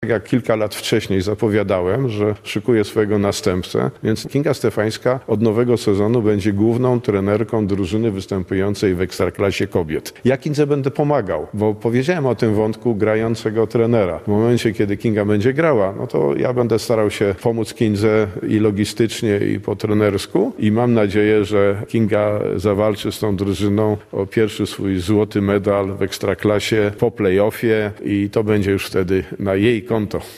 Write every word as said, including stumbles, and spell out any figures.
Tak jak kilka lat wcześniej zapowiadałem, że szykuję swojego następcę, więc Kinga Stefańska od nowego sezonu będzie główną trenerką drużyny występującej w Ekstraklasie kobiet. Ja Kindze będę pomagał, bo powiedziałem o tym wątku grającego trenera. W momencie, kiedy Kinga będzie grała, no to ja będę starał się pomóc Kindze i logistycznie, i po trenersku i mam nadzieję, że Kinga zawalczy z tą drużyną o pierwszy swój złoty medal w Ekstraklasie po play-offie i to będzie już wtedy na jej konto.